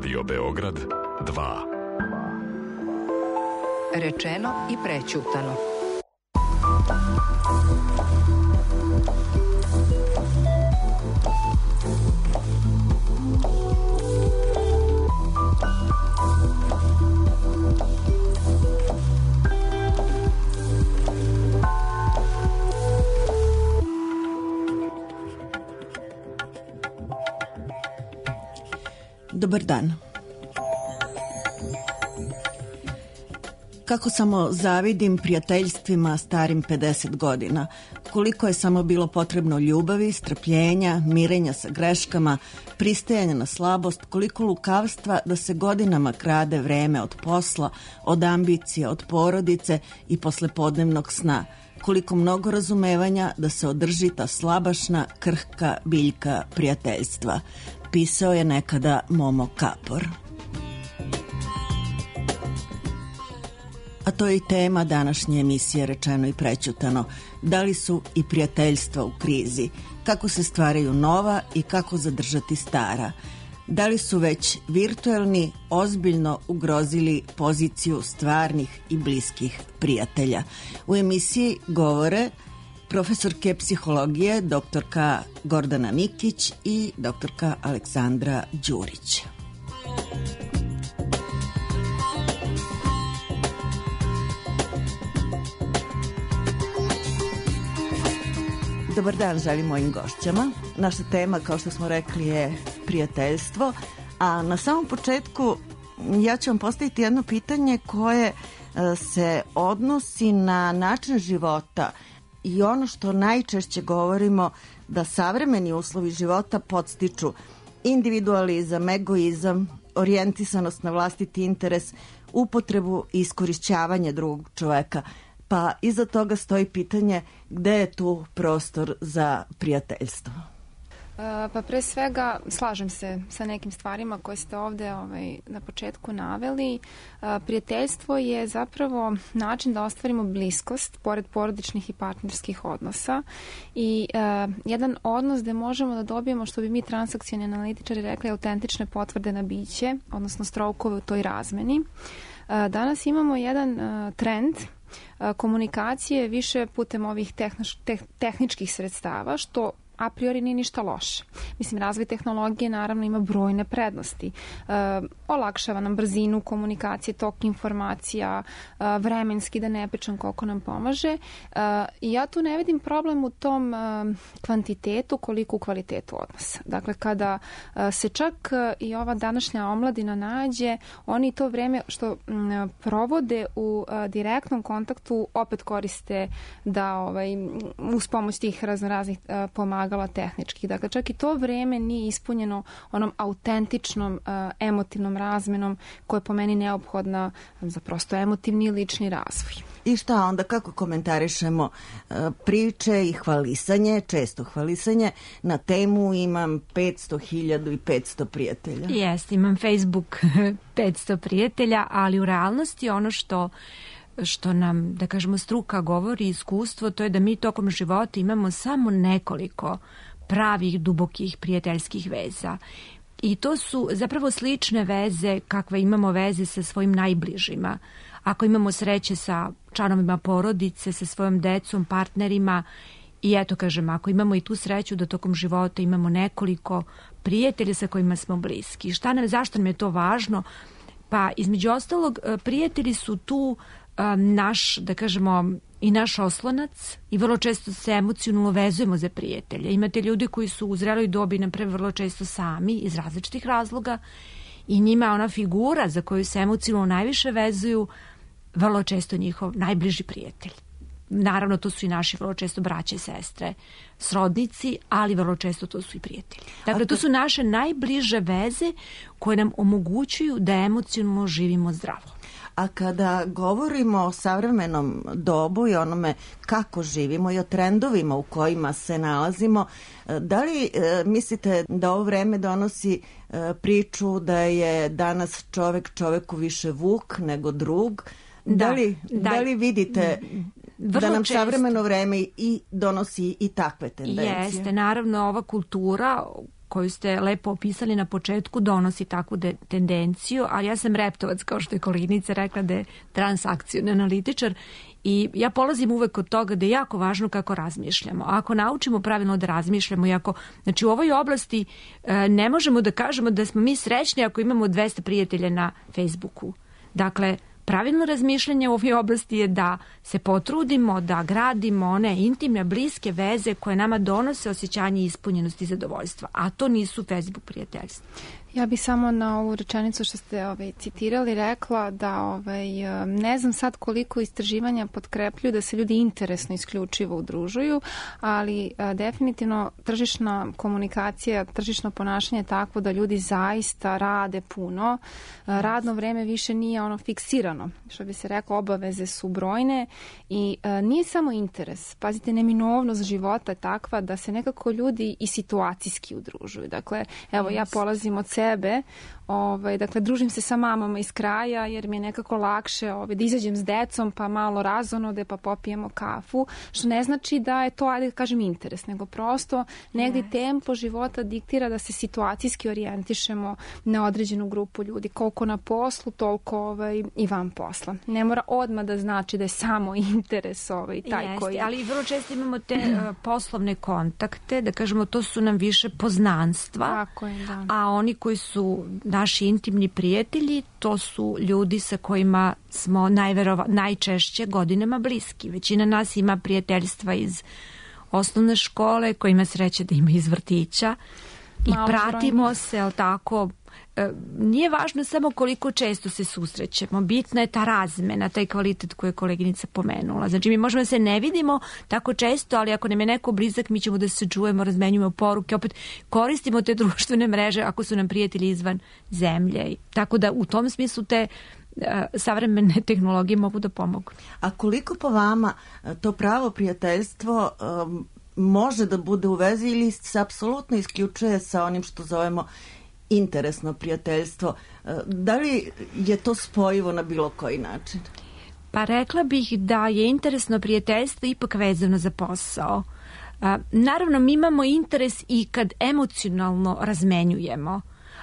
Radio Beograd 2. Rečeno i prećutano. Dobar dan. Kako samo zavidim prijateljstvima starim 50 godina, koliko je samo bilo potrebno ljubavi, strpljenja, mirenja sa greškama, pristajanja na slabost, koliko lukavstva da se godinama krade vreme od posla, od ambicija, od porodice i poslepodnevnog sna, koliko mnogo razumevanja da se održi ta slabašna, krhka biljka prijateljstva. Pisao je nekada Momo Kapor. A to je i tema današnje emisije Rečeno i prećutano. Da li su i prijateljstva u krizi? Kako se stvaraju nova i kako zadržati stara? Da li su već virtuelni ozbiljno ugrozili poziciju stvarnih i bliskih prijatelja? U emisiji govore profesorke psihologije doktorka Gordana Nikić i doktorka Aleksandra Đurić. Dobar dan želim mojim gošćama. Naša tema, kao što smo rekli, je prijateljstvo. A na samom početku ja ću vam postaviti jedno pitanje koje se odnosi na način života i ono što najčešće govorimo, da savremeni uslovi života podstiču individualizam, egoizam, orijentisanost na vlastiti interes, upotrebu i iskorišćavanje drugog čoveka. Pa iza toga stoji pitanje gde je tu prostor za prijateljstvo? Pa pre svega slažem se sa nekim stvarima koje ste ovde na početku naveli. Prijateljstvo je zapravo način da ostvarimo bliskost pored porodičnih i partnerskih odnosa i jedan odnos gde možemo da dobijemo, što bi mi transakcioni analitičari rekli, autentične potvrde na biće, odnosno stroukove u toj razmeni. Danas imamo jedan trend komunikacije više putem ovih tehničkih sredstava, što a priori nije ništa loše. Mislim, razvoj tehnologije naravno ima brojne prednosti. Olakšava nam brzinu komunikacije, tok informacija, vremenski, da ne pričam koliko nam pomaže. I ja tu ne vidim problem u tom kvantitetu koliko u kvalitetu odnosa. Dakle, kada se čak i ova današnja omladina nađe, oni to vreme što provode u direktnom kontaktu opet koriste da uz pomoć tih raznoraznih pomagala tehničkih. Dakle, čak i to vreme nije ispunjeno onom autentičnom emotivnom razmenom koja je po meni neophodna za prosto emotivni i lični razvoj. I šta onda, kako komentarišemo priče i hvalisanje, često hvalisanje, na temu imam 500.500 prijatelja? Jeste, imam Facebook 500 prijatelja, ali u realnosti ono što nam, da kažemo, struka govori, iskustvo, to je da mi tokom života imamo samo nekoliko pravih, dubokih prijateljskih veza. I to su zapravo slične veze kakve imamo veze sa svojim najbližima. Ako imamo sreće sa članovima porodice, sa svojom decom, partnerima, i eto kažem, ako imamo i tu sreću da tokom života imamo nekoliko prijatelja sa kojima smo bliski. Zašto nam je to važno? Pa između ostalog, prijatelji su tu naš, da kažemo, i naš oslonac i vrlo često se emocionalno vezujemo za prijatelja. Imate ljudi koji su u zreloj dobi naprave vrlo često sami iz različitih razloga i njima ona figura za koju se emocionalno najviše vezuju vrlo često njihov najbliži prijatelj. Naravno, to su i naši vrlo često braće, sestre, srodnici, ali vrlo često to su i prijatelji. Dakle, to su naše najbliže veze koje nam omogućuju da emocionalno živimo zdravo. A kada govorimo o savremenom dobu i onome kako živimo i o trendovima u kojima se nalazimo, da li mislite da ovo vreme donosi priču da je danas čovek čoveku više vuk nego drug? Da li vidite da nam savremeno vreme i donosi i takve tendencije? Jeste, naravno ova kultura koju ste lepo opisali na početku donosi takvu tendenciju, ali ja sam reptovac, kao što je koleginica rekla da je transakcioni analitičar i ja polazim uvek od toga da je jako važno kako razmišljamo. Ako naučimo pravilno da razmišljamo i ako, znači u ovoj oblasti ne možemo da kažemo da smo mi srećni ako imamo 200 prijatelja na Facebooku. Dakle, pravilno razmišljanje u ovoj oblasti je da se potrudimo da gradimo one intimne, bliske veze koje nama donose osjećanje ispunjenosti i zadovoljstva, a to nisu Facebook prijateljstva. Ja bih samo na ovu rečenicu što ste citirali rekla da ne znam sad koliko istraživanja potkrepljuju da se ljudi interesno isključivo udružuju, ali definitivno tržišna komunikacija, tržišno ponašanje je takvo da ljudi zaista rade puno. Radno vreme više nije ono fiksirano. Što bi se reklo, obaveze su brojne i nije samo interes. Pazite, neminovnost života je takva da se nekako ljudi i situacijski udružuju. Dakle, evo ja polazim od sebe, dakle, družim se sa mamama iz kraja jer mi je nekako lakše da izađem s decom pa malo razonode pa popijemo kafu, što ne znači da je to, ajde da kažem, interes, nego prosto negdje tempo života diktira da se situacijski orijentišemo na određenu grupu ljudi, koliko na poslu, toliko i van posla. Ne mora odmah da znači da je samo interes taj koji... Ali vrlo često imamo te poslovne kontakte, da kažemo to su nam više poznanstva, tako je, da. A oni koji su naši intimni prijatelji, to su ljudi sa kojima smo najčešće godinama bliski. Većina nas ima prijateljstva iz osnovne škole, koja ima sreće da ima iz vrtića i pratimo se, ali tako, nije važno samo koliko često se susrećemo, bitna je ta razmena, taj kvalitet koji je koleginica pomenula. Znači mi možemo da se ne vidimo tako često, ali ako nam je neko blizak, mi ćemo da se čujemo, razmenjujemo poruke, opet koristimo te društvene mreže ako su nam prijatelji izvan zemlje. Tako da u tom smislu te savremene tehnologije mogu da pomogu. A koliko po vama to pravo prijateljstvo može da bude u vezi ili se apsolutno isključuje sa onim što zovemo interesno prijateljstvo? Da li je to spojivo na bilo koji način? Pa rekla bih da je interesno prijateljstvo ipak vezano za posao. Naravno, mi imamo interes i kad emocionalno razmenjujemo,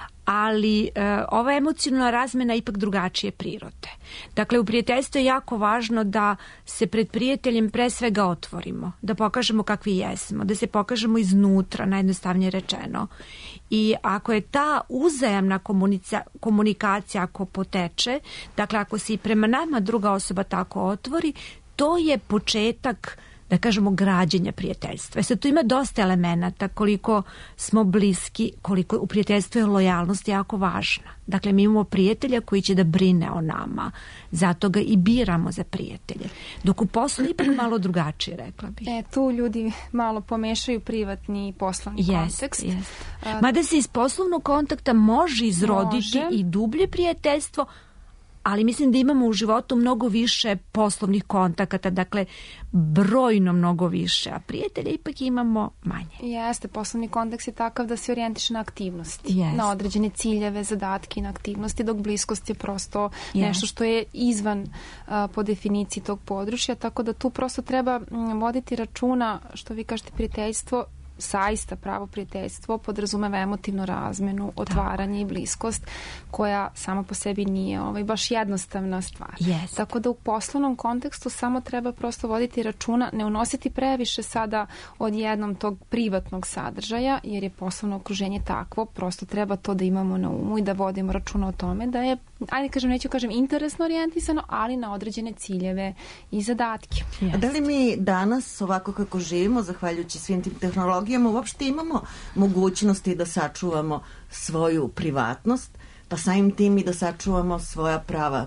ali ova emocionalna razmena je ipak drugačije prirode. Dakle, u prijateljstvu je jako važno da se pred prijateljem pre svega otvorimo, da pokažemo kakvi jesmo, da se pokažemo iznutra, najjednostavnije rečeno. I ako je ta uzajamna komunikacija ako poteče, dakle ako se i prema nama druga osoba tako otvori, to je početak, da kažemo, građenja prijateljstva. Sad tu ima dosta elemenata, koliko smo bliski, koliko u prijateljstvu je lojalnost jako važna. Dakle, mi imamo prijatelja koji će da brine o nama, zato ga i biramo za prijatelje. Dok u poslu ipak malo drugačije, rekla bih. Tu ljudi malo pomešaju privatni i poslovni kontekst. Mada se iz poslovnog kontakta može izroditi i dublje prijateljstvo, ali mislim da imamo u životu mnogo više poslovnih kontakata, dakle brojno mnogo više, a prijatelja ipak imamo manje. Jeste, poslovni kontekst je takav da se orijentiše na aktivnosti, na određene ciljeve, zadatke i na aktivnosti, dok bliskost je prosto nešto što je izvan po definiciji tog područja, tako da tu prosto treba voditi računa, što vi kažete, prijateljstvo, zaista pravo prijateljstvo podrazumeva emotivnu razmenu, otvaranje i bliskost, koja sama po sebi nije baš jednostavna stvar. Tako da u poslovnom kontekstu samo treba prosto voditi računa, ne unositi previše sada odjednom tog privatnog sadržaja, jer je poslovno okruženje takvo, prosto treba to da imamo na umu i da vodimo računa o tome da je, neću kažem interesno orijentisano, ali na određene ciljeve i zadatke. A da li mi danas, ovako kako živimo, zahvaljujući svim tim tehnologijama, uopšte imamo mogućnosti da sačuvamo svoju privatnost, pa samim tim i da sačuvamo svoja prava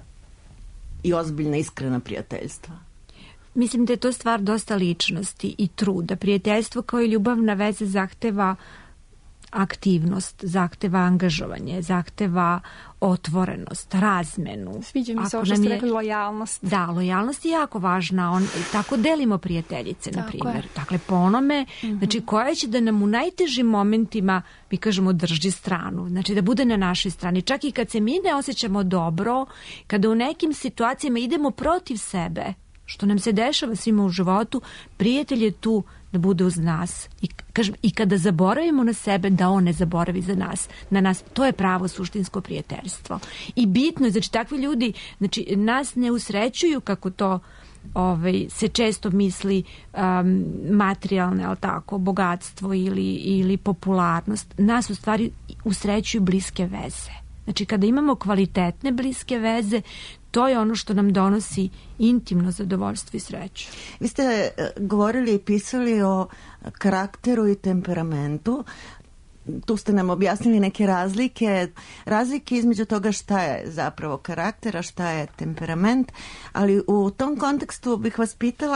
i ozbiljna iskrena prijateljstva? Mislim da je to stvar dosta ličnosti i truda. Prijateljstvo kao i ljubavna veza zahteva aktivnost, zahteva angažovanje, zahteva otvorenost, razmenu. Sviđa mi se ovo što ste rekli, lojalnost. Da, lojalnost je jako važna. Tako delimo prijateljice, na primjer. Dakle, po onome, znači, koja će da nam u najtežim momentima, mi kažemo, drži stranu. Znači, da bude na našoj strani. Čak i kad se mi ne osjećamo dobro, kada u nekim situacijama idemo protiv sebe, što nam se dešava svima u životu, prijatelj je tu da bude uz nas i Kažem, i kada zaboravimo na sebe, da on ne zaboravi na nas. To je pravo suštinsko prijateljstvo. I bitno je, znači takvi ljudi, znači nas ne usrećuju kako to se često misli materijalne, ali tako, bogatstvo ili popularnost. Nas u stvari usrećuju bliske veze. Znači kada imamo kvalitetne bliske veze, to je ono što nam donosi intimno zadovoljstvo i sreću. Vi ste govorili i pisali o karakteru i temperamentu. Tu ste nam objasnili neke razlike između toga šta je zapravo karakter, a šta je temperament, ali u tom kontekstu bih vas pitala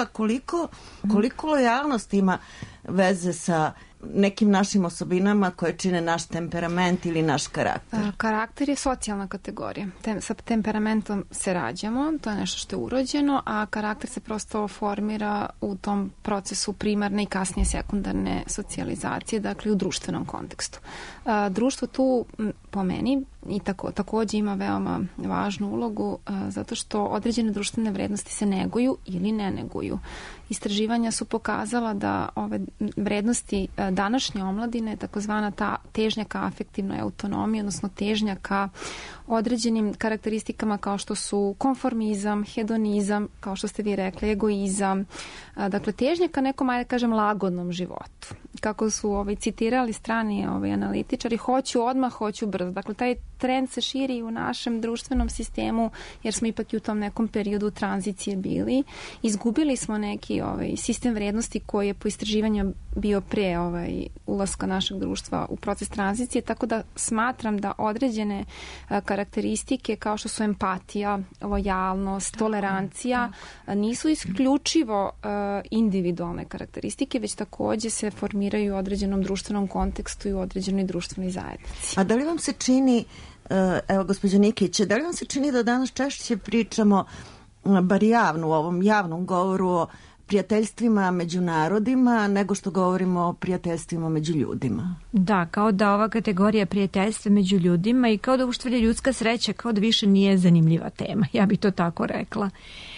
koliko lojalnost ima veze sa nekim našim osobinama koje čine naš temperament ili naš karakter. Karakter je socijalna kategorija. Sa temperamentom se rađamo, to je nešto što je urođeno, a karakter se prosto formira u tom procesu primarne i kasnije sekundarne socijalizacije, dakle u društvenom kontekstu. Društvo tu, po meni, i takođe ima veoma važnu ulogu zato što određene društvene vrednosti se neguju ili ne neguju. Istraživanja su pokazala da ove vrednosti današnje omladine, takozvana ta težnja ka afektivnoj autonomiji, odnosno težnja ka određenim karakteristikama kao što su konformizam, hedonizam, kao što ste vi rekli, egoizam, dakle težnja ka nekom, ajde kažem, lagodnom životu. Kako su citirali strani analitičari, hoću odmah, hoću brzo. Dakle, taj trend se širi u našem društvenom sistemu, jer smo ipak i u tom nekom periodu tranzicije bili. Izgubili smo neki sistem vrednosti koji je po istraživanju bio pre ulaska našeg društva u proces tranzicije, tako da smatram da određene karakteristike kao što su empatija, lojalnost, tolerancija nisu isključivo individualne karakteristike, već takođe se formiraju u određenom društvenom kontekstu i u određenoj društvenoj zajednici. A da li vam se čini, evo gospođa Nikić, da li vam se čini da danas češće pričamo, bar javno u ovom javnom govoru, o prijateljstvima među narodima nego što govorimo o prijateljstvima među ljudima? Da, kao da ova kategorija prijateljstva među ljudima i kao da uštvelja ljudska sreća, kao da više nije zanimljiva tema, ja bi to tako rekla.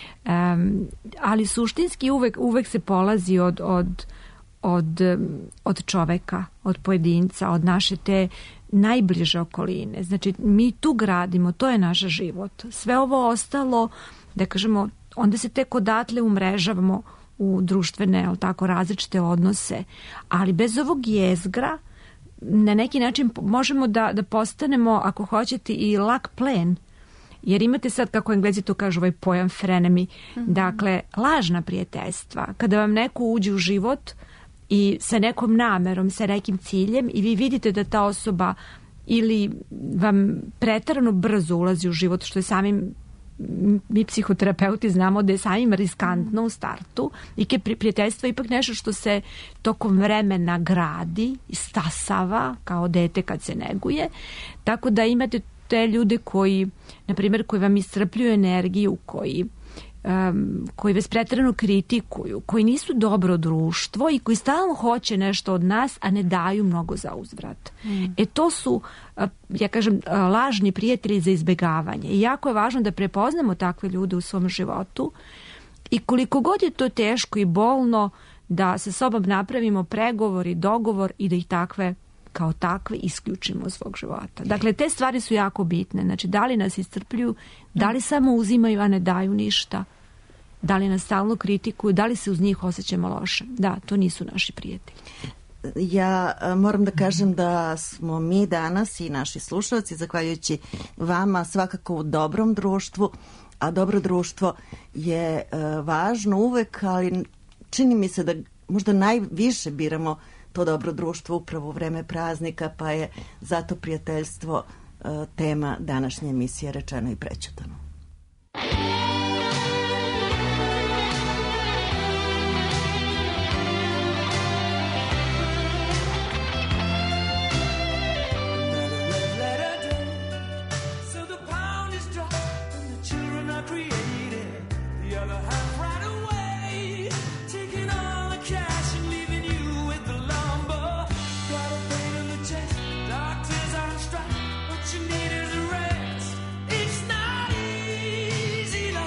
Ali suštinski uvek se polazi od čoveka, od pojedinca, od naše te najbliže okoline. Znači, mi tu gradimo, to je naš život. Sve ovo ostalo, da kažemo, onda se tek odatle umrežavamo u društvene, ali tako, različite odnose. Ali bez ovog jezgra, na neki način možemo da postanemo, ako hoćete, i lak plen. Jer imate sad, kako Englezi to kažu, ovaj pojam frenemy, dakle, lažna prijateljstva. Kada vam neko uđe u život i sa nekom namerom, sa nekim ciljem i vi vidite da ta osoba ili vam preterano brzo ulazi u život, što je samim, mi psihoterapeuti znamo da je samim riskantno u startu i prijateljstvo je ipak nešto što se tokom vremena gradi i stasava kao dete kad se neguje, tako da imate te ljude koji, na primjer, koji vam iscrpljuju energiju, koji vas preterano kritikuju, koji nisu dobro društvo i koji stalno hoće nešto od nas, a ne daju mnogo za uzvrat. To su, ja kažem, lažni prijatelji za izbjegavanje. I jako je važno da prepoznamo takve ljude u svom životu i koliko god je to teško i bolno da sa sobom napravimo pregovor i dogovor i da ih kao takve isključimo od svog života. Dakle, te stvari su jako bitne. Znači, da li nas iscrpljuju, da li samo uzimaju, a ne daju ništa, da li nas stalno kritikuju, da li se uz njih osjećamo loše. Da, to nisu naši prijatelji. Ja moram da kažem da smo mi danas i naši slušalci, zahvaljujući vama, svakako u dobrom društvu, a dobro društvo je važno uvek, ali čini mi se da možda najviše biramo to dobro društvo upravo u vreme praznika, pa je zato prijateljstvo tema današnje emisije Rečeno i prećutano. What you need is a rest. It's not easy.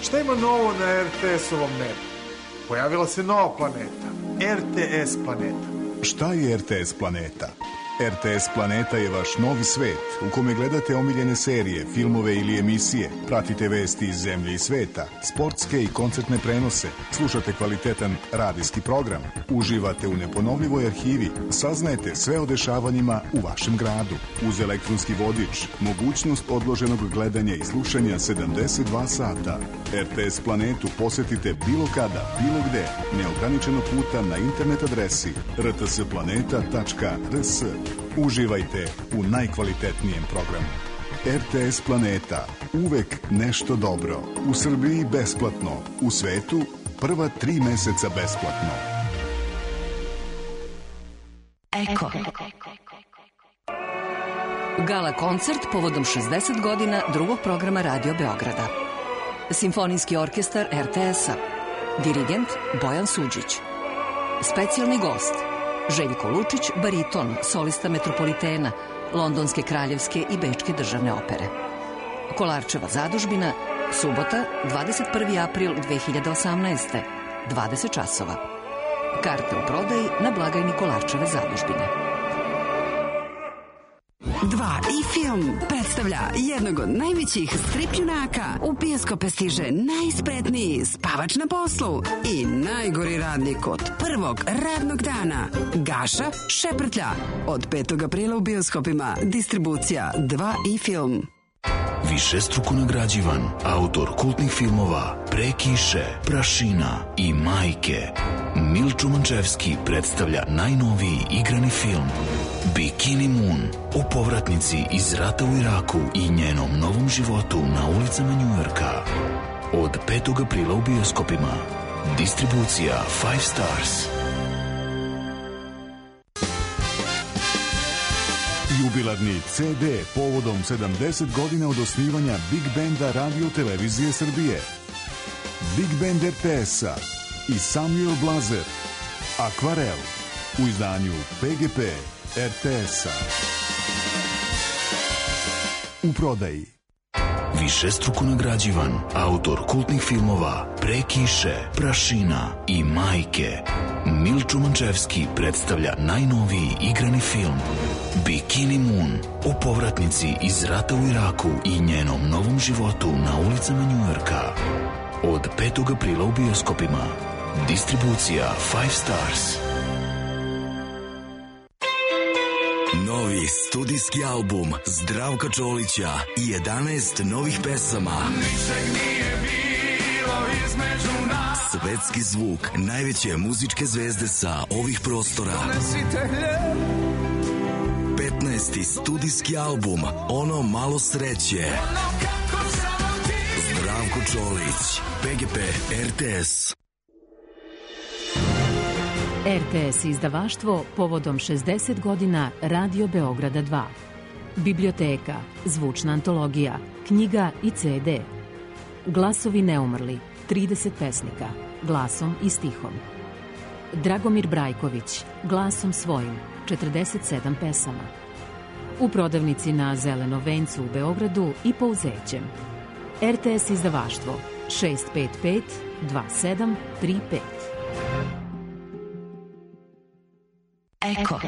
Šta ima novo na RTS-ovom nebu? Pojavila se nova planeta, RTS planeta. Šta je RTS planeta? RTS planeta je vaš novi svet u kome gledate omiljene serije, filmove ili emisije, pratite vesti iz zemlje i sveta, sportske i koncertne prenose, slušate kvalitetan radijski program, uživate u neponovljivoj arhivi, saznajete sve o dešavanjima u vašem gradu. Uz elektronski vodič, mogućnost odloženog gledanja i slušanja 72 sata. RTS planetu posetite bilo kada, bilo gde, neograničeno puta na internet adresi rtsplaneta.rs. Uživajte u najkvalitetnijem programu. RTS Planeta. Uvek nešto dobro. U Srbiji besplatno. U svetu prva 3 meseca besplatno. Eko. Gala koncert povodom 60 godina drugog programa Radio Beograda. Simfonijski orkestar RTS-a. Dirigent Bojan Suđić. Specijalni gost Željko Lučić, bariton, solista Metropolitena, Londonske kraljevske i Bečke državne opere. Kolarčeva zadužbina, subota, 21. april 2018. 20 časova. Karte u prodaji na blagajni Kolarčeve zadužbine. 2 i film predstavlja jednog od najvećih strip junaka. U bioskope stiže najspretniji spavač na poslu i najgori radnik od prvog radnog dana. Gaša Šeprtlja. Od 5. aprila u bioskopima. Distribucija 2 i film. Višestruko nagrađivan, autor kultnih filmova Pre kiše, Prašina i Majke, Milčo Mančevski predstavlja najnoviji igrani film Bikini Moon o povratnici iz rata u Iraku i njenom novom životu na ulicama Njujorka. Od 5. aprila u bioskopima. Distribucija 5 Stars. Jubilarni CD povodom 70 godina od osnivanja Big Banda Radio Televizije Srbije. Big Band RTS-a i Samuel Blazer. Akvarel u izdanju PGP RTS-a. U prodaji. Višestruko nagrađivan, autor kultnih filmova Pre kiše, Prašina i Majke, Milčo Mančevski predstavlja najnoviji igrani film Bikini Moon o povratnici iz rata u Iraku i njenom novom životu na ulicama Njujorka. Od 5. aprila u bioskopima. Distribucija 5 Stars. Novi studijski album Zdravka Čolića i 11 novih pesama. Ničeg nije bilo između nas. Svetski zvuk najveće muzičke zvezde sa ovih prostora. 15. studijski album Ono malo sreće. Zdravko Čolić, PGP RTS. RTS izdavaštvo povodom 60 godina Radio Beograda 2. Biblioteka, zvučna antologija, knjiga i CD. Glasovi neumrli, 30 pesnika, glasom i stihom. Dragomir Brajković, glasom svojim, 47 pesama. U prodavnici na Zelenom vencu u Beogradu i Pouzećem. RTS izdavaštvo 655 2735. Eko.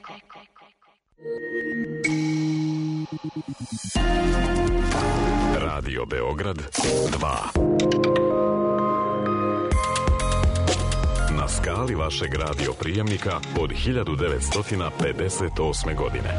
Radio Beograd 2. Na skali vašeg radio prijemnika od 1958. godine.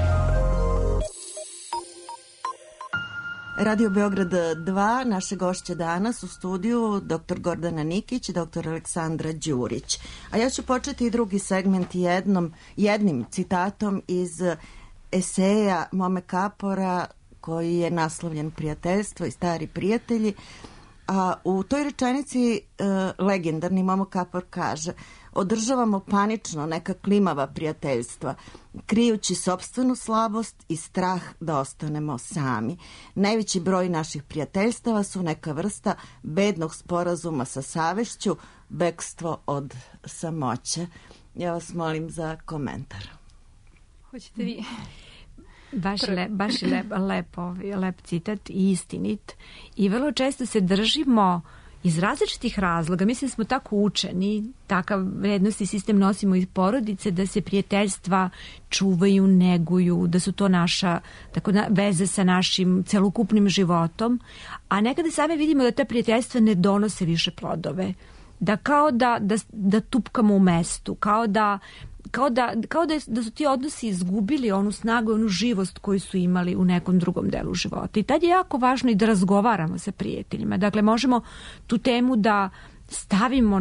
Radio Beograd 2, naše gošće danas u studiju dr. Gordana Nikić i dr. Aleksandra Đurić. A ja ću početi i drugi segment jednim citatom iz eseja Mome Kapora koji je naslovljen Prijateljstvo i stari prijatelji. A u toj rečenici legendarni Momo Kapor kaže: održavamo panično neka klimava prijateljstva, krijući sopstvenu slabost i strah da ostanemo sami. Najveći broj naših prijateljstava su neka vrsta bednog sporazuma sa savešću, bekstvo od samoće. Ja vas molim za komentar. Hoćete vi? Baš je lep citat i istinit. I vrlo često se držimo iz različitih razloga, mislim smo tako učeni, takav vrednosti sistem nosimo iz porodice, da se prijateljstva čuvaju, neguju, da su to naša veze sa našim celokupnim životom, a nekada sami vidimo da ta prijateljstva ne donose više plodove, da kao da tupkamo u mestu, kao da su ti odnosi izgubili onu snagu i onu živost koju su imali u nekom drugom delu života. I tad je jako važno i da razgovaramo sa prijateljima. Dakle, možemo tu temu da stavimo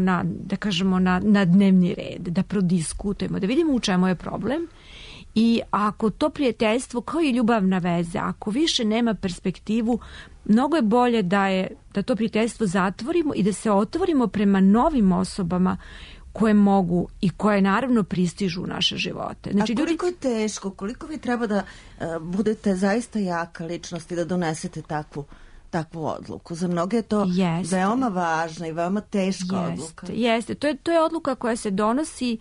na dnevni red, da prodiskutujemo, da vidimo u čemu je problem. I ako to prijateljstvo, kao i ljubavna veza, ako više nema perspektivu, mnogo je bolje da to prijateljstvo zatvorimo i da se otvorimo prema novim osobama koje mogu i koje naravno pristižu u naše živote. Znači, koliko je teško, koliko vi treba da budete zaista jaka ličnost i da donesete takvu odluku? Za mnoge je to veoma važna i veoma teška odluka. Jeste, to je odluka koja se donosi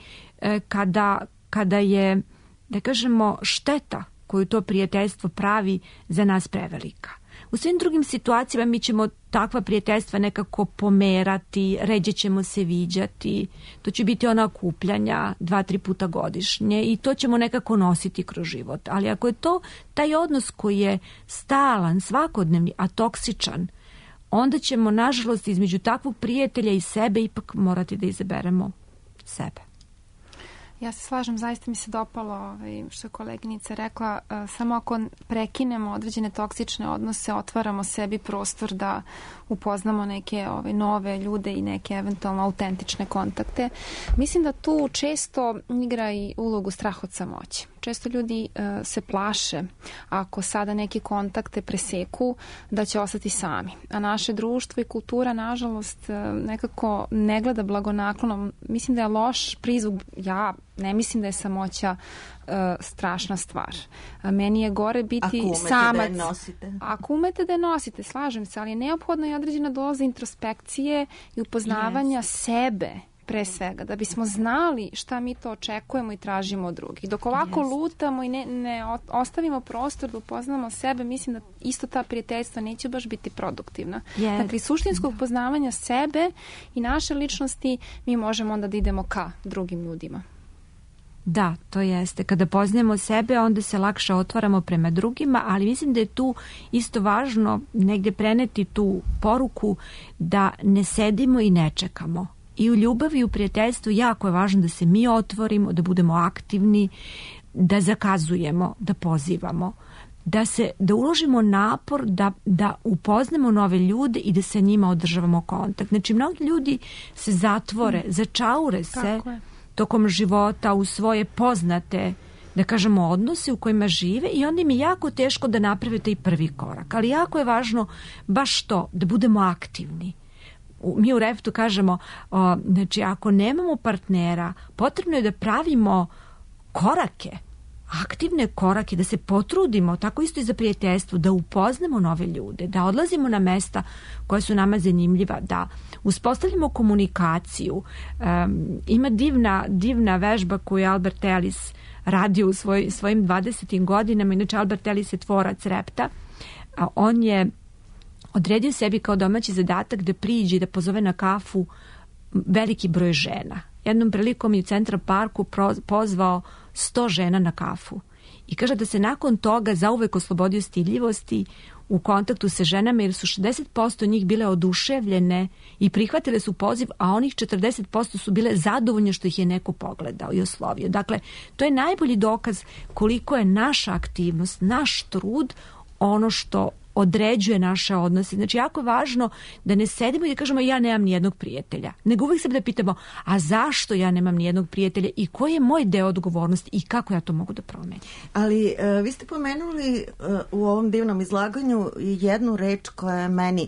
kada je, da kažemo, šteta koju to prijateljstvo pravi za nas prevelika. U svim drugim situacijama mi ćemo takva prijateljstva nekako pomerati, ređe ćemo se viđati, to će biti ona okupljanja 2-3 puta godišnje i to ćemo nekako nositi kroz život. Ali ako je to taj odnos koji je stalan, svakodnevni, a toksičan, onda ćemo, nažalost, između takvog prijatelja i sebe ipak morati da izaberemo sebe. Ja se slažem, zaista mi se dopalo što je koleginica rekla, samo ako prekinemo određene toksične odnose, otvaramo sebi prostor da upoznamo neke nove ljude i neke eventualno autentične kontakte. Mislim da tu često igra i ulogu strah od samoće. Često ljudi se plaše ako sada neke kontakte preseku da će ostati sami. A naše društvo i kultura, nažalost, nekako ne gleda blagonaklono. Mislim da je loš prizvuk. Ja ne mislim da je samoća strašna stvar. Meni je gore biti samac. Ako umete da je nosite, slažem se, ali je neophodna i određena doza introspekcije i upoznavanja sebe pre svega, da bismo znali šta mi to očekujemo i tražimo od drugih. Dok ovako lutamo i ne ostavimo prostor da upoznamo sebe, mislim da isto ta prijateljstva neće baš biti produktivna. Dakle, suštinskog upoznavanja sebe i naše ličnosti mi možemo onda da idemo ka drugim ljudima. Da, to jeste. Kada poznajemo sebe, onda se lakše otvaramo prema drugima, ali mislim da je tu isto važno negdje preneti tu poruku da ne sedimo i ne čekamo. I u ljubavi i u prijateljstvu jako je važno da se mi otvorimo, da budemo aktivni, da zakazujemo, da pozivamo, da uložimo napor, da upoznamo nove ljude i da sa njima održavamo kontakt. Znači, mnogi ljudi se zatvore, začaure se tokom života u svoje poznate, da kažemo, odnose u kojima žive i onda im je jako teško da naprave taj prvi korak. Ali jako je važno baš to, da budemo aktivni. Mi u Reftu kažemo, znači ako nemamo partnera, potrebno je da pravimo korake, aktivne korake, da se potrudimo, tako isto i za prijateljstvo, da upoznamo nove ljude, da odlazimo na mesta koja su nama zanimljiva, da uspostavljamo komunikaciju. Ima divna vežba koju je Albert Ellis radio u svojim 20. godinama. Inače, Albert Ellis je tvorac Repta. On je odredio sebi kao domaći zadatak da priđe i da pozove na kafu veliki broj žena. Jednom prilikom je u Central Parku pozvao 100 žena na kafu. I kaže da se nakon toga zauvek oslobodio stidljivosti u kontaktu sa ženama, jer su 60% njih bile oduševljene i prihvatile su poziv, a onih 40% su bile zadovoljne što ih je neko pogledao i oslovio. Dakle, to je najbolji dokaz koliko je naša aktivnost, naš trud, ono što određuje naše odnose. Znači, jako je važno da ne sedimo i da kažemo ja nemam nijednog prijatelja. Nego uvijek se da pitamo, a zašto ja nemam nijednog prijatelja i koji je moj deo odgovornosti i kako ja to mogu da promenim. Ali vi ste pomenuli u ovom divnom izlaganju jednu reč koja je meni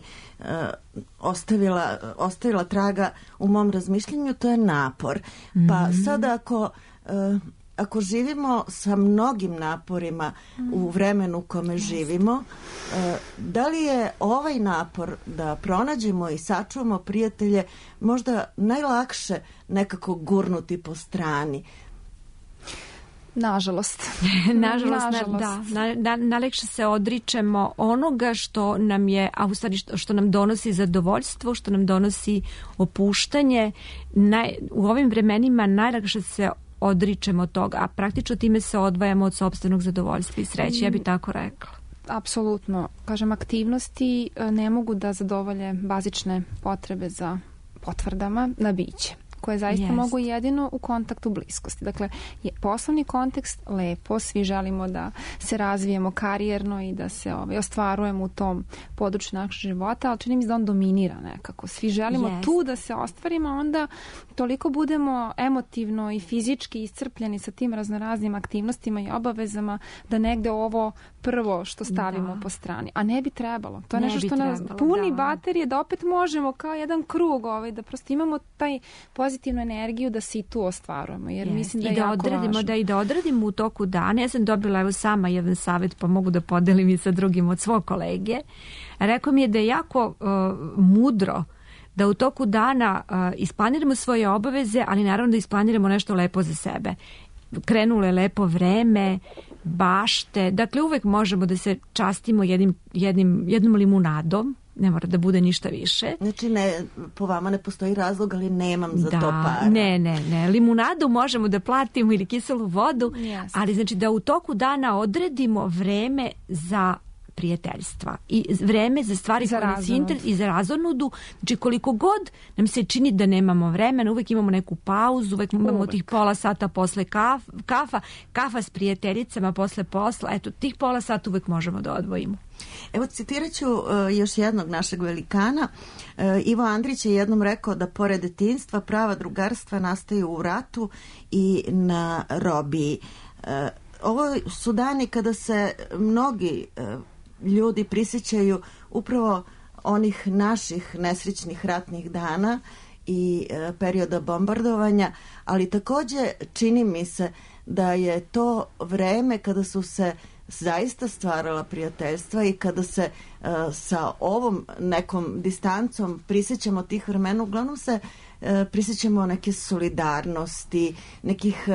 ostavila traga u mom razmišljanju, to je napor. Pa sada ako živimo sa mnogim naporima u vremenu u kome živimo, da li je ovaj napor da pronađemo i sačuvamo prijatelje možda najlakše nekako gurnuti po strani? Nažalost. Najlekše se odričemo onoga što nam je, a u stvari što nam donosi zadovoljstvo, što nam donosi opuštanje. U ovim vremenima najlakše se odričemo toga, a praktično time se odvajamo od sopstvenog zadovoljstva i sreće, ja bih tako rekla. Apsolutno. Kažem, aktivnosti ne mogu da zadovolje bazične potrebe za potvrdama na biće, koje zaista mogu jedino u kontaktu bliskosti. Dakle, poslovni kontekst lepo, svi želimo da se razvijemo karijerno i da se ostvarujemo u tom području našeg života, ali čini mi se da on dominira nekako. Svi želimo tu da se ostvarimo, onda toliko budemo emotivno i fizički iscrpljeni sa tim raznoraznim aktivnostima i obavezama da negde ovo prvo što stavimo po strani. A ne bi trebalo. To je nešto što nas puni baterije, da opet možemo kao jedan krug da prosto imamo taj pozitivnu energiju da se i tu ostvarujemo, jer mislim da je jako važno. I da odradimo u toku dana. Ja sam dobila sama jedan savjet, pa mogu da podelim i sa drugim od svog kolege. Rekao mi je da je jako mudro da u toku dana isplaniramo svoje obaveze, ali naravno da isplaniramo nešto lepo za sebe. Krenulo je lepo vreme, bašte, dakle uvek možemo da se častimo jednom limunadom, ne mora da bude ništa više. Znači, po vama ne postoji razlog, ali nemam za to para. Ne. Limunadu možemo da platimo ili kiselu vodu, ali znači da u toku dana odredimo vreme za prijateljstva i vreme za stvari koje nas interesuju i za razonudu. Znači, koliko god nam se čini da nemamo vremena, uvek imamo neku pauzu, uvek imamo tih pola sata posle kafa s prijateljicama posle posla. Eto, tih pola sata uvek možemo da odvojimo. Evo, citirat ću još jednog našeg velikana. Ivo Andrić je jednom rekao da pored detinjstva prava drugarstva nastaju u ratu i na robiji. Ovo su dani kada se mnogi ljudi prisjećaju upravo onih naših nesrećnih ratnih dana i perioda bombardovanja, ali također čini mi se da je to vreme kada su se zaista stvarala prijateljstva i kada se sa ovom nekom distancom prisjećamo tih vremena, uglavnom se prisjećamo neke solidarnosti, nekih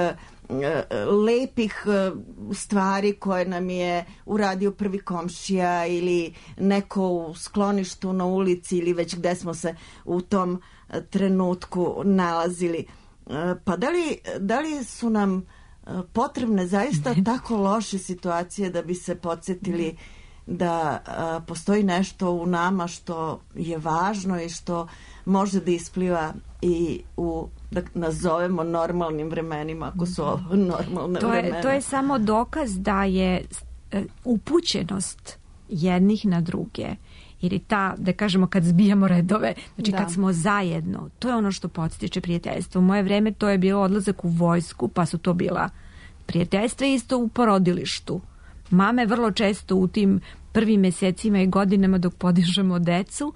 lepih stvari koje nam je uradio prvi komšija ili neko u skloništu na ulici ili već gde smo se u tom trenutku nalazili. Pa da li su nam potrebne zaista tako loše situacije da bi se podsjetili da postoji nešto u nama što je važno i što može da ispliva i u, da nazovemo, normalnim vremenima, ako su ovo normalne vremena. To je samo dokaz da je upućenost jednih na druge, ili ta, da kažemo, kad zbijamo redove, znači kad smo zajedno, to je ono što podstiče prijateljstvo. U moje vreme to je bilo odlazak u vojsku, pa su to bila prijateljstva isto u porodilištu. Mame vrlo često u tim prvim mesecima i godinama dok podižemo decu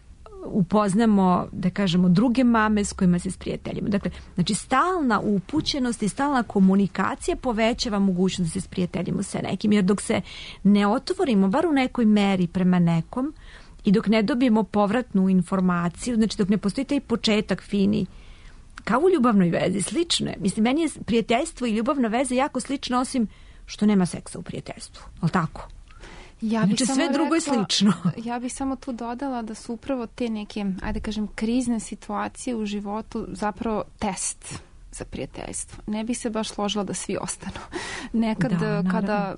upoznamo, da kažemo, druge mame s kojima se sprijateljimo. Dakle, znači stalna upućenost i stalna komunikacija povećava mogućnost da se sprijateljimo sa nekim, jer dok se ne otvorimo, bar u nekoj meri prema nekom, i dok ne dobijemo povratnu informaciju, znači dok ne postoji taj početak fini, kao u ljubavnoj vezi, slično je. Mislim, meni je prijateljstvo i ljubavna veza jako slično, osim što nema seksa u prijateljstvu. Ali tako? Znači sve drugo je slično. Ja bih samo tu dodala da su upravo te neke, ajde kažem, krizne situacije u životu zapravo test za prijateljstvo. Ne bih se baš složila da svi ostanu. Nekad kada,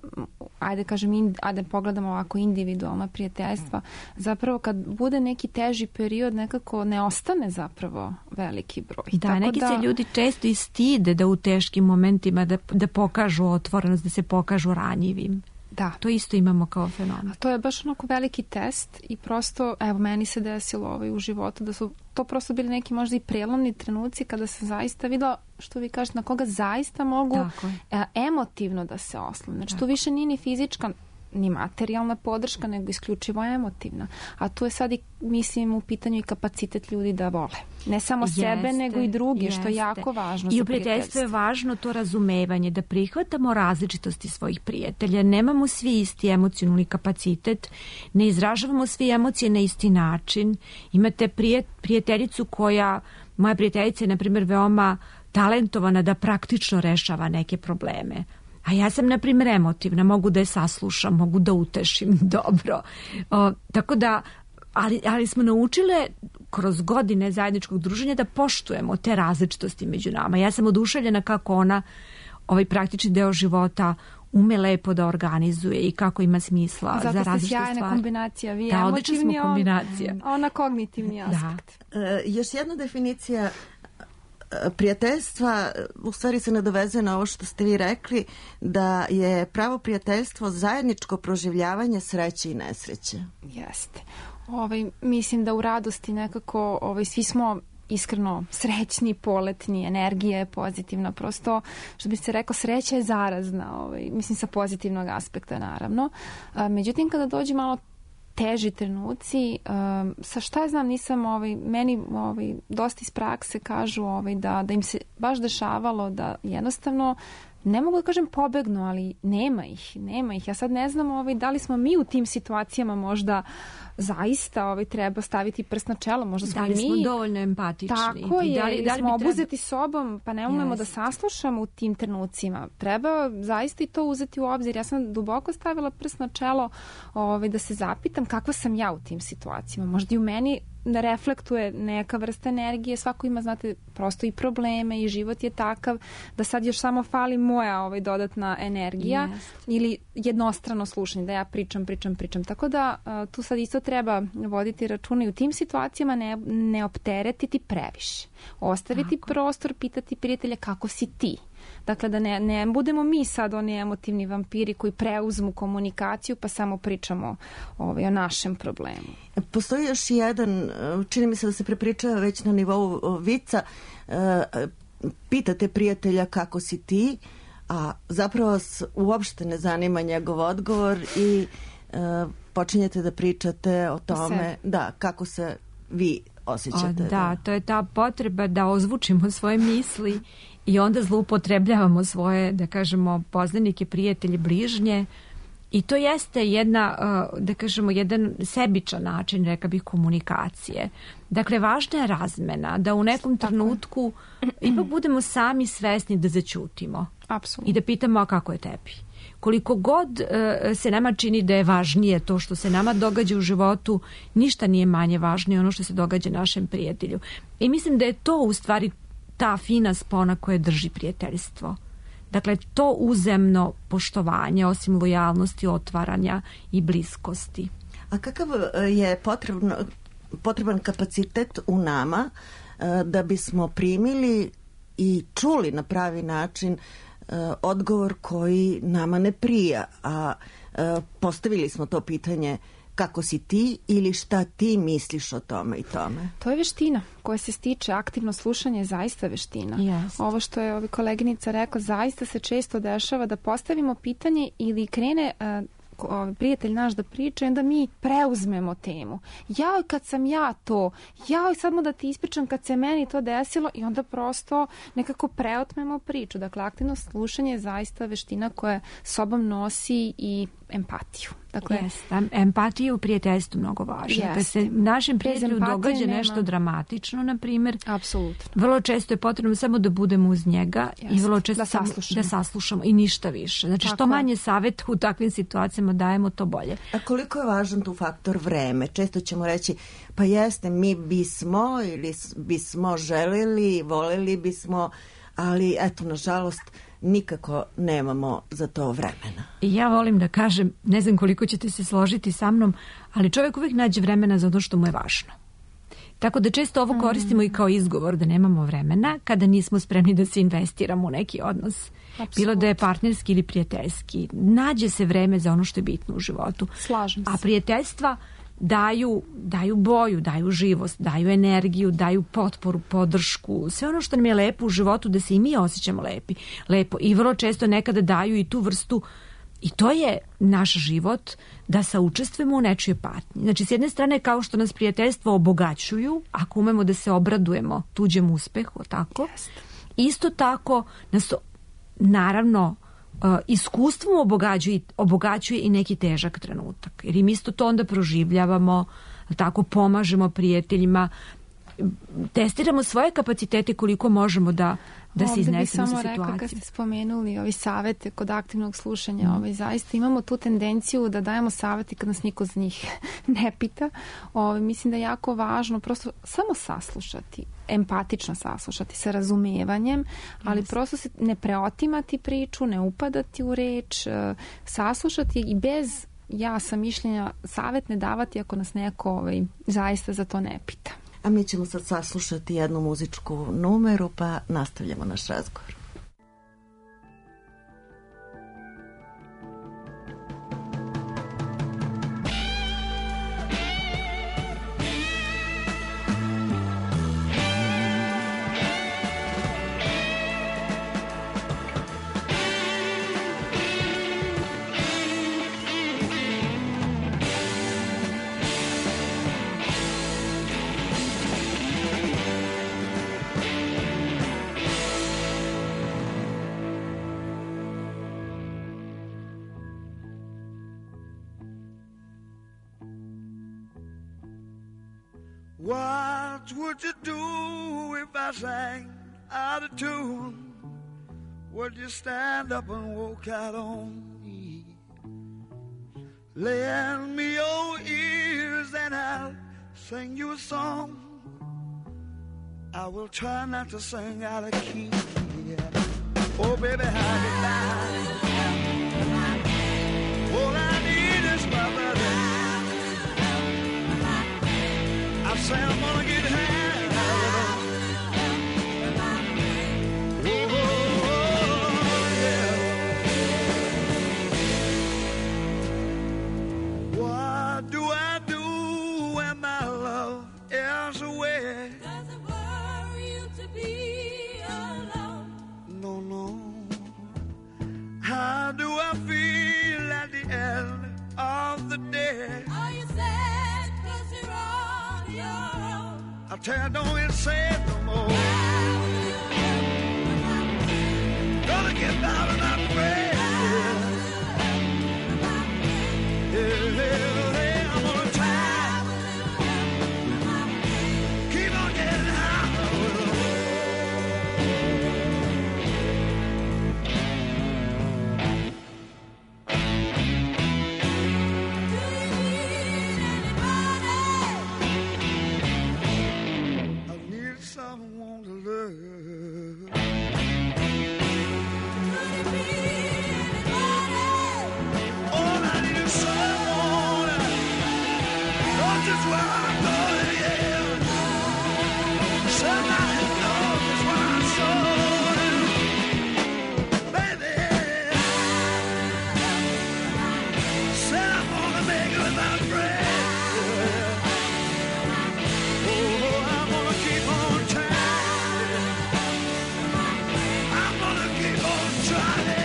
ajde pogledamo ovako individualna prijateljstva, zapravo kad bude neki teži period, nekako ne ostane zapravo veliki broj. Da, neki se ljudi često i stide da u teškim momentima da pokažu otvorenost, da se pokažu ranjivim. Da. To isto imamo kao fenomen. A to je baš onako veliki test i prosto, evo, meni se desilo u životu da su to prosto bili neki možda i prelomni trenuci kada se zaista videla, što vi kažete, na koga zaista mogu emotivno da se oslone. Znači, tu više nije ni fizička ni materijalna podrška, nego isključivo emotivna. A tu je sad i, mislim, u pitanju i kapacitet ljudi da vole. Ne samo sebe, nego i drugi, što je jako važno. I u prijateljstvu je važno to razumevanje, da prihvatamo različitosti svojih prijatelja. Nemamo svi isti emocionalni kapacitet, ne izražavamo svi emocije na isti način. Imate prijateljicu moja prijateljica je, na primjer, veoma talentovana da praktično rešava neke probleme. A ja sam, na primjer, emotivna, mogu da je saslušam, mogu da utešim dobro. Tako da, ali smo naučile kroz godine zajedničkog druženja da poštujemo te različitosti među nama. Ja sam oduševljena kako ona ovaj praktični deo života ume lepo da organizuje i kako ima smisla za različite stvari. Zato ste sjajna kombinacija, vi da, emotivni, kombinacija. Ona kognitivni aspekt. Još jedna definicija prijateljstva u stvari se nadovezuje na ovo što ste vi rekli, da je pravo prijateljstvo zajedničko proživljavanje sreće i nesreće. Jeste. Mislim da u radosti nekako svi smo iskreno srećni, poletni, energija je pozitivna, prosto što bi se rekao, sreća je zarazna, mislim sa pozitivnog aspekta naravno. Međutim, kada dođe malo teži trenuci, sa šta ja znam, nisam, meni dosta iz prakse kažu da im se baš dešavalo da jednostavno, ne mogu da kažem pobegnu, ali nema ih. Ja sad ne znam da li smo mi u tim situacijama možda zaista treba staviti prst na čelo, možda smo da li smo dovoljno empatični. Tako je, da li smo obuzeti sobom, pa ne umemo da saslušamo u tim trenucima. Treba zaista i to uzeti u obzir. Ja sam duboko stavila prst na čelo da se zapitam kakva sam ja u tim situacijama. Možda i u meni da reflektuje neka vrsta energije, svako ima, znate, prosto i probleme i život je takav da sad još samo fali moja dodatna energija ili jednostrano slušanje, da ja pričam. Tako da tu sad isto treba voditi računa i u tim situacijama ne opteretiti previše. Ostaviti prostor, pitati prijatelja kako si ti. Dakle, da ne budemo mi sad oni emotivni vampiri koji preuzmu komunikaciju pa samo pričamo o našem problemu. Postoji još jedan, čini mi se da se prepričava već na nivou vica, pitate prijatelja kako si ti, a zapravo vas uopšte ne zanima njegov odgovor i počinjete da pričate o tome kako se vi osjećate. Da, to je ta potreba da ozvučimo svoje misli i onda zloupotrebljavamo svoje, da kažemo, poznanike, prijatelje, bližnje. I to jeste jedan sebičan način, reka bih, komunikacije. Dakle, važna je razmena, da u nekom trenutku ipak budemo sami svesni da zaćutimo. Apsolutno. I da pitamo, a kako je tebi? Koliko god se nama čini da je važnije to što se nama događa u životu, ništa nije manje važnije ono što se događa našem prijatelju. I mislim da je to u stvari ta fina spona koja drži prijateljstvo. Dakle, to uzemno poštovanje, osim lojalnosti, otvaranja i bliskosti. A kakav je potreban kapacitet u nama da bismo primili i čuli na pravi način odgovor koji nama ne prija, a postavili smo to pitanje kako si ti ili šta ti misliš o tome i tome. To je veština koja se stiče, aktivno slušanje je zaista veština. Yes. Ovo što je koleginica rekla, zaista se često dešava da postavimo pitanje ili krene prijatelj naš da priča i onda mi preuzmemo temu. Jao, kad sam ja to, jao, sad mu da ti ispričam kad se meni to desilo i onda prosto nekako preotmemo priču. Dakle, aktivno slušanje je zaista veština koja sobom nosi i empatiju. Dakle, empatija u prijateljstvu mnogo važna. Kad se našem prijatelju događa nešto dramatično, na primjer, apsolutno. Vrlo često je potrebno samo da budemo uz njega i vrlo često da saslušamo i ništa više. Znači, što manje savjeta u takvim situacijama dajemo, to bolje. A koliko je važan tu faktor vreme? Često ćemo reći, pa jeste, mi bismo ili bismo želeli, voleli bismo, ali eto, nažalost, nikako nemamo za to vremena. Ja volim da kažem, ne znam koliko ćete se složiti sa mnom, ali čovjek uvijek nađe vremena za ono što mu je važno. Tako da često ovo koristimo i kao izgovor da nemamo vremena kada nismo spremni da se investiramo u neki odnos. Absolutno. Bilo da je partnerski ili prijateljski. Nađe se vreme za ono što je bitno u životu. Slažem se. A prijateljstva daju boju, daju živost, daju energiju, daju potporu, podršku, sve ono što nam je lepo u životu, da se i mi osjećamo lepo. I vrlo često nekada daju i tu vrstu, i to je naš život, da saučestvujemo u nečijoj patnji. Znači, s jedne strane, kao što nas prijateljstva obogaćuju, ako umemo da se obradujemo tuđem uspehu, tako? Isto tako nas, naravno, iskustvom obogaćuje i neki težak trenutak. Jer im isto to onda proživljavamo, tako pomažemo prijateljima. testiramo svoje kapacitete koliko možemo da se iznesemo sa situacijom. Ovdje bi samo rekla, kad ste spomenuli ovi savete kod aktivnog slušanja, zaista imamo tu tendenciju da dajemo savete kad nas niko za njih ne pita. Mislim da je jako važno prosto samo saslušati, empatično saslušati sa razumevanjem, ali prosto se ne preotimati priču, ne upadati u reč, saslušati i bez ja sam mišljenja savjet ne davati ako nas neko zaista za to ne pita. A mi ćemo sad saslušati jednu muzičku numeru pa nastavljamo naš razgovor. What would you do if I sang out of tune? Would you stand up and walk out on me? Lend me your ears and I'll sing you a song. I will try not to sing out of key. Oh, baby, how you lie? All I need is my brother. I say I'm gonna get high. Oh, yeah. What do I do when my love is away? Does it worry you to be alone? No, no. How do I feel at the end of the day? Are you sad 'cause you're on your own? I tell you, don't even say it no more. Gonna get out of my way. Yeah, I'm gonna try. Keep on getting high. Someone to love. All I need is someone. Not just where I'm going, yeah. Somebody knows just where I'm going, baby. Said I'm gonna make it with my friend. Oh, I'm gonna keep on trying. I'm gonna keep on trying.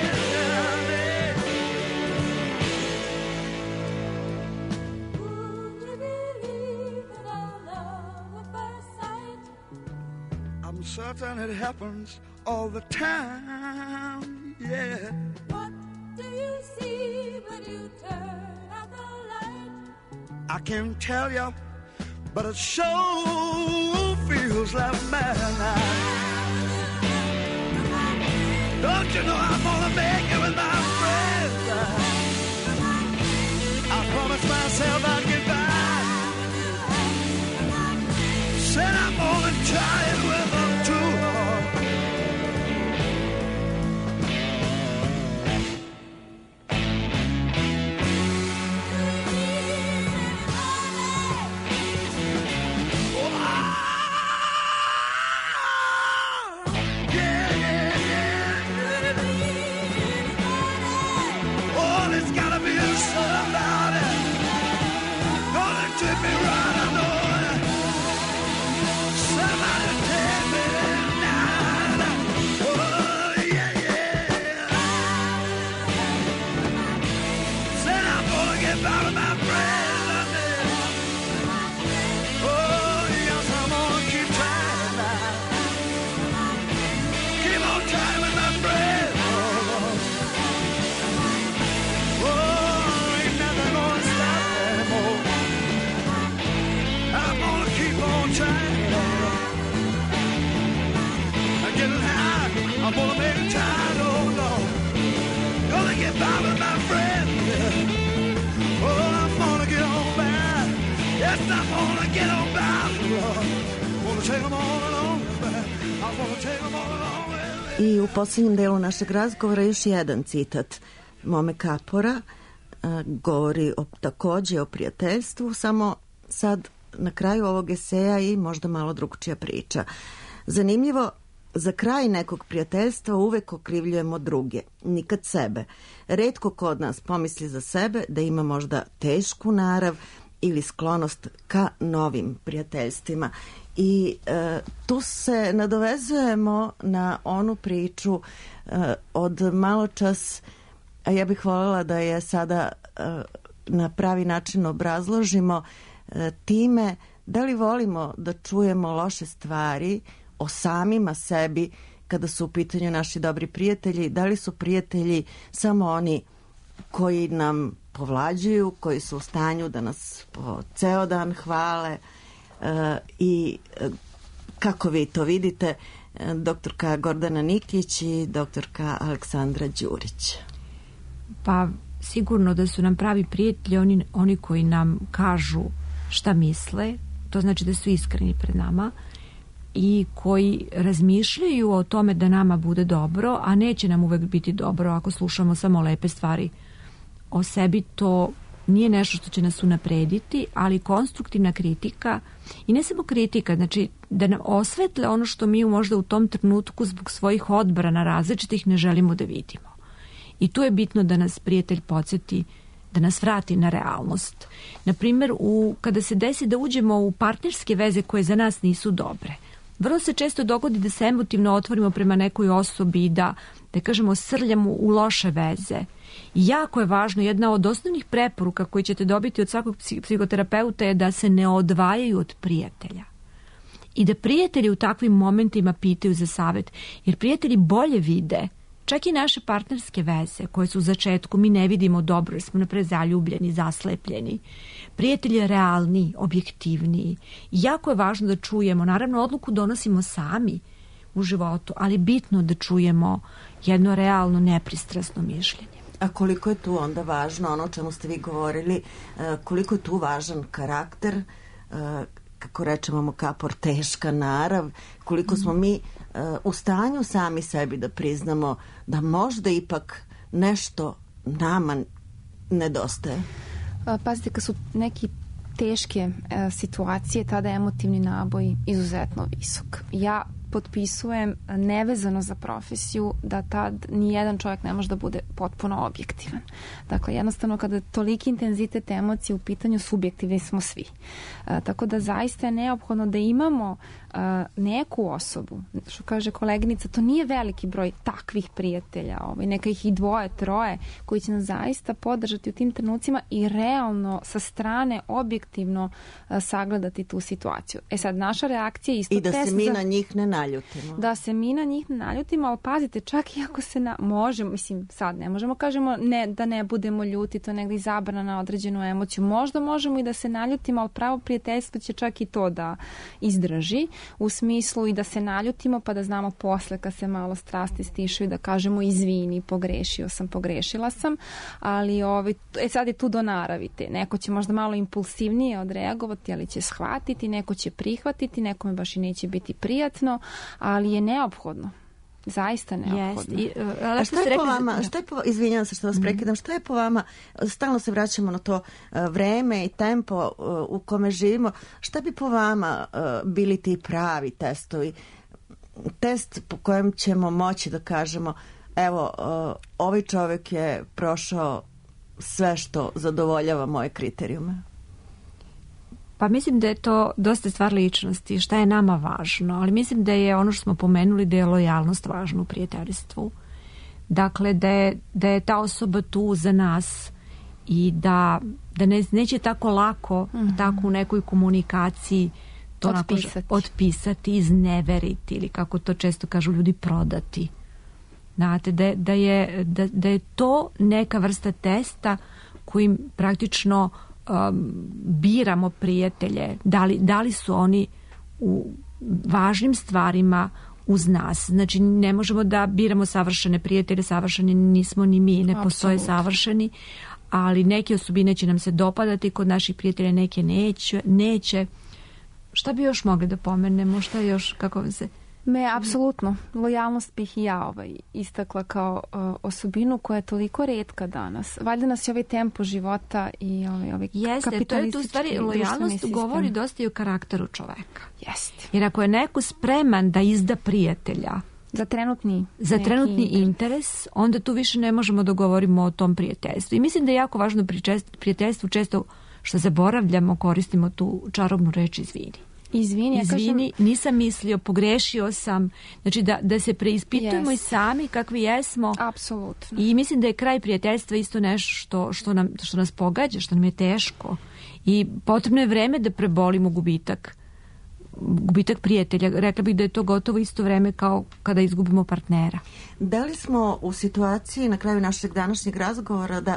I'm certain it happens all the time, yeah. What do you see when you turn out the light? I can't tell you, but it sure feels like midnight. Don't you know I'm gonna make it with my friends? I promised myself I'd get by. Said I'm gonna try it with them too. I'm gonna keep on trying. Yes, I'm gonna get them back. Gonna take them all along. I'm gonna take them all along. I u posljednjem delu našeg razgovora još jedan citat Mome Kapora, govori takođe o prijateljstvu, samo sad na kraju ovog eseja i možda malo drugčija priča. Zanimljivo, za kraj nekog prijateljstva uvek okrivljujemo druge, nikad sebe. Retko ko od nas pomisli za sebe da ima možda tešku narav ili sklonost ka novim prijateljstvima. I tu se nadovezujemo na onu priču od malo čas, a ja bih voljela da je sada na pravi način obrazložimo time da li volimo da čujemo loše stvari o samima sebi kada su u pitanju naši dobri prijatelji, da li su prijatelji samo oni koji nam povlađuju, koji su u stanju da nas po ceo dan hvale i kako vi to vidite, doktorka Gordana Nikić i doktorka Aleksandra Đurić. Pa sigurno da su nam pravi prijatelji oni koji nam kažu šta misle, to znači da su iskreni pred nama i koji razmišljaju o tome da nama bude dobro, a neće nam uvek biti dobro ako slušamo samo lepe stvari o sebi. To nije nešto što će nas unaprediti, ali konstruktivna kritika i ne samo kritika, znači da nam osvetle ono što mi možda u tom trenutku zbog svojih odbrana različitih ne želimo da vidimo. I tu je bitno da nas prijatelj podsjeti, da nas vrati na realnost. Naprimjer, kada se desi da uđemo u partnerske veze koje za nas nisu dobre, vrlo se često dogodi da se emotivno otvorimo prema nekoj osobi i da kažemo srljamo u loše veze. I jako je važno, jedna od osnovnih preporuka koje ćete dobiti od svakog psihoterapeuta je da se ne odvajaju od prijatelja. I da prijatelji u takvim momentima pitaju za savjet, jer prijatelji bolje vide čak i naše partnerske veze koje su u začetku mi ne vidimo dobro jer smo napred zaljubljeni, zaslepljeni. Prijatelj je realniji, objektivniji. I jako je važno da čujemo, naravno odluku donosimo sami u životu, ali bitno da čujemo jedno realno, nepristrasno mišljenje. A koliko je tu onda važno, ono o čemu ste vi govorili, koliko je tu važan karakter, kako rečemo Kapor, teška narav, koliko smo mi u stanju sami sebi da priznamo da možda ipak nešto nama nedostaje. Pazite, kad su neki teške situacije, tada je emotivni naboj izuzetno visok. Ja potpisujem nevezano za profesiju da tad nijedan čovjek ne može da bude potpuno objektivan. Dakle, jednostavno kada je toliki intenzitet emocije u pitanju, subjektivni smo svi. Tako da zaista je neophodno da imamo neku osobu, što kaže koleginica, to nije veliki broj takvih prijatelja, neka ih i 2, 3 koji će nas zaista podržati u tim trenucima i realno sa strane objektivno sagledati tu situaciju. Sad, naša reakcija je isto... I da se mi na njih ne naljutimo. Da se mi na njih ne naljutimo, ali pazite, čak i ako se možemo, mislim, sad ne možemo, kažemo da ne budemo ljuti, to je negdje zabrana na određenu emociju. Možda možemo i da se naljutimo, ali pravo prijateljstvo će čak i to da izdrži, u smislu i da se naljutimo pa da znamo posle kad se malo strasti stišaju da kažemo izvini, pogrešio sam, pogrešila sam, ali sad je tu do naravite. Neko će možda malo impulsivnije odreagovati, ali će shvatiti, neko će prihvatiti, nekome baš i neće biti prijatno, ali je neophodno. Zaista neophodno. A šta je po vama, izvinjavam se što vas prekidam, šta je po vama, stalno se vraćamo na to vreme i tempo u kome živimo, šta bi po vama bili ti pravi testovi? Test po kojem ćemo moći da kažemo, evo, ovaj čovjek je prošao sve što zadovoljava moje kriterijume. Pa mislim da je to dosta stvar ličnosti, šta je nama važno, ali mislim da je ono što smo pomenuli da je lojalnost važna u prijateljstvu. Dakle, da je ta osoba tu za nas i da neće tako lako, tako u nekoj komunikaciji to otpisati, izneveriti ili kako to često kažu ljudi, prodati. Znate, da je to neka vrsta testa kojim praktično biramo prijatelje, da li su oni u važnim stvarima uz nas. Znači, ne možemo da biramo savršene prijatelje, savršeni nismo ni mi, ne postoje savršeni, ali neke osobine će nam se dopadati kod naših prijatelja, neke neće. Šta bi još mogli da pomenemo? Šta još, kako se... Apsolutno. Lojalnost bih i ja istakla kao osobinu koja je toliko retka danas. Valjda nas je ovaj tempo života i ovaj jeste, to je tu stvari, lojalnost govori dosta i o karakteru čoveka. Jeste. Jer ako je neko spreman da izda prijatelja za trenutni interes, onda tu više ne možemo da govorimo o tom prijateljstvu. I mislim da je jako važno pri prijateljstvu često što zaboravljamo, koristimo tu čarobnu reč izvini. Izvini, nisam mislio, pogrešio sam. Znači da se preispitujemo i sami kakvi jesmo. Apsolutno. I mislim da je kraj prijateljstva isto nešto što nas pogađa, što nam je teško. I potrebno je vreme da prebolimo gubitak prijatelja. Rekla bih da je to gotovo isto vreme kao kada izgubimo partnera. Da li smo u situaciji na kraju našeg današnjeg razgovora da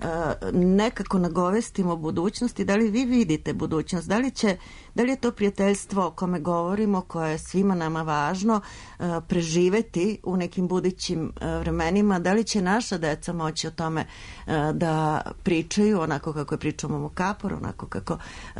nekako nagovestimo budućnosti? Da li vi vidite budućnost? Da li je to prijateljstvo o kome govorimo, koje je svima nama važno, preživeti u nekim budućim vremenima? Da li će naša deca moći o tome da pričaju onako kako je pričao Momo Kapor, onako kako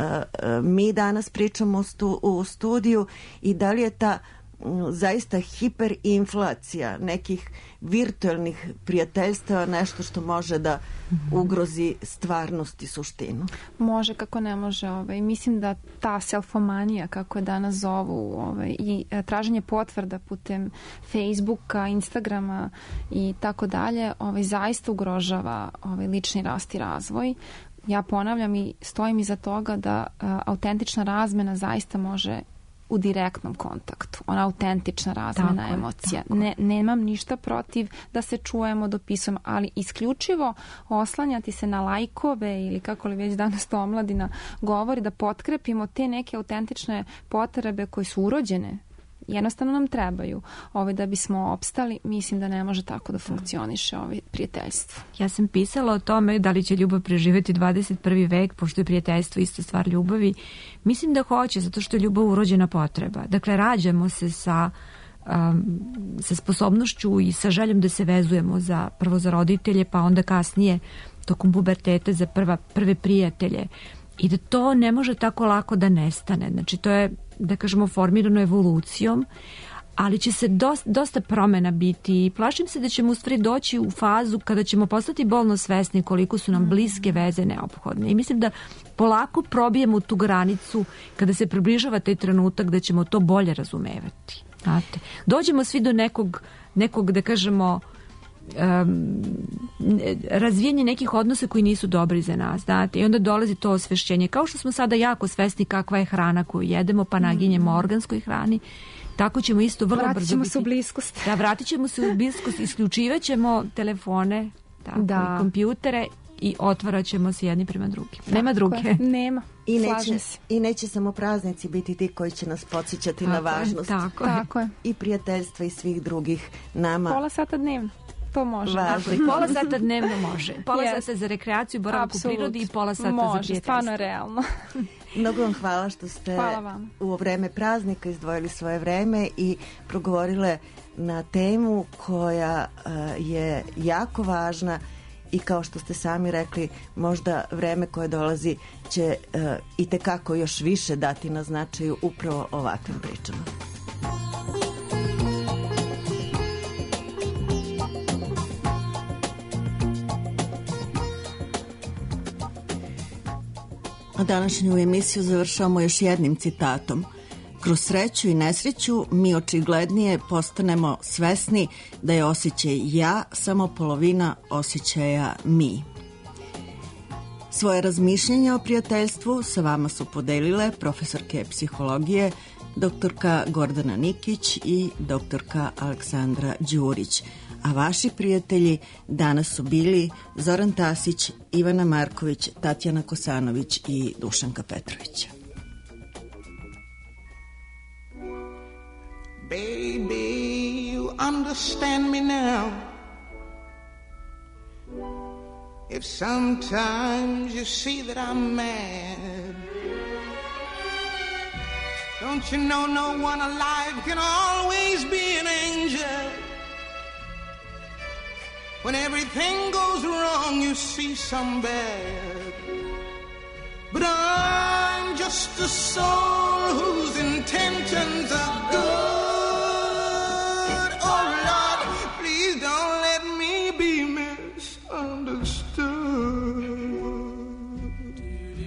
mi danas pričamo u studiju, i da li je ta zaista hiperinflacija nekih virtualnih prijateljstava nešto što može da ugrozi stvarnost i suštinu? Može, kako ne može. Mislim da ta selfomanija, kako je danas zovu, i traženje potvrda putem Facebooka, Instagrama i tako dalje, zaista ugrožava lični rast i razvoj. Ja ponavljam i stojim iza toga da autentična razmena zaista može u direktnom kontaktu. Ona autentična razmena emocija. Nemam ništa protiv da se čujemo, dopisujemo, ali isključivo oslanjati se na lajkove ili kako li već danas to omladina govori, da potkrepimo te neke autentične potrebe koje su urođene, jednostavno nam trebaju da bismo opstali. Mislim da ne može tako da funkcioniše prijateljstvo. Ja sam pisala o tome da li će ljubav preživjeti 21. vek, pošto je prijateljstvo isto stvar ljubavi. Mislim da hoće, zato što je ljubav urođena potreba. Dakle, rađamo se sa sposobnošću i sa željom da se vezujemo prvo za roditelje, pa onda kasnije tokom puberteta za prve prijatelje. I da to ne može tako lako da nestane. Znači, to je, da kažemo, formirano evolucijom, ali će se dosta promjena biti. Plašim se da ćemo u stvari doći u fazu kada ćemo postati bolno svesni koliko su nam bliske veze neophodne. I mislim da polako probijemo tu granicu kada se približava taj trenutak da ćemo to bolje razumevati. Znate, dođemo svi do nekog, da kažemo, razvijenje nekih odnosa koji nisu dobri za nas, znate, i onda dolazi to osvešćenje. Kao što smo sada jako svesni kakva je hrana koju jedemo, pa naginjemo organskoj hrani, tako ćemo isto vrlo brzo vratit ćemo se u bliskost. Da, vratit ćemo se u bliskost, isključivat ćemo telefone, i kompjutere i otvarat ćemo se jedni prema drugim. Nema druge. Nema. I neće samo praznici biti ti koji će nas podsjećati na važnost. Tako je. I prijateljstva i svih drugih nama. Pola sata dnevno. To može. Pola sata dnevno može. Pola sata za rekreaciju, boravak u prirodi i pola sata za prijateljstvo. Stvarno je realno. Mnogo vam hvala što ste u vreme praznika izdvojili svoje vreme i progovorile na temu koja je jako važna i kao što ste sami rekli, možda vreme koje dolazi će itekako još više dati na značaju upravo ovakvim pričama. A današnju emisiju završavamo još jednim citatom. Kroz sreću i nesreću mi očiglednije postanemo svesni da je osjećaj ja samo polovina osjećaja mi. Svoje razmišljanje o prijateljstvu sa vama su podelile profesorke psihologije doktorka Gordana Nikić i doktorka Aleksandra Đurić. A vaši prijatelji danas su bili Zoran Tasić, Ivana Marković, Tatjana Kosanović i Dušanka Petrović. Baby, you understand me now. If sometimes you see that I'm mad, don't you know no one alive can always be an angel? When everything goes wrong, you see some bad. But I'm just a soul whose intentions are good. Oh Lord, please don't let me be misunderstood.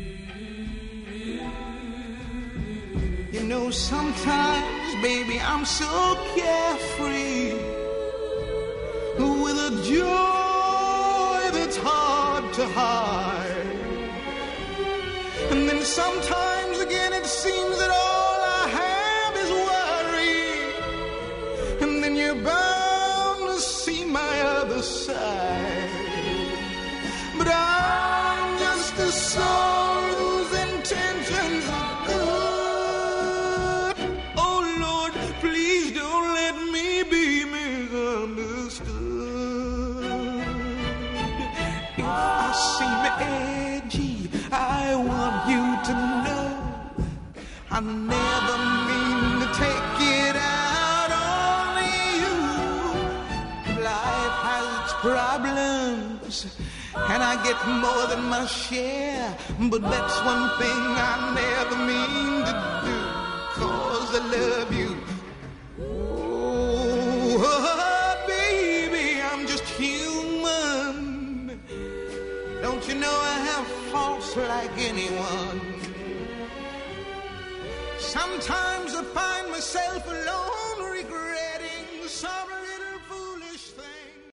You know, sometimes, baby, I'm so carefree, with a joy that's hard to hide. And then sometimes again it seems that all I have is worry. And then you're bound to see my other side. But I'm just a soul whose intentions are good. Oh Lord, please don't let me be misunderstood. If I seem edgy, I want you to know I never mean to take it out on you. Life has its problems, and I get more than my share. But that's one thing I never mean to do, 'cause I love you. Oh, baby, I'm just human. Don't you know I have faults like anyone? Sometimes I find myself alone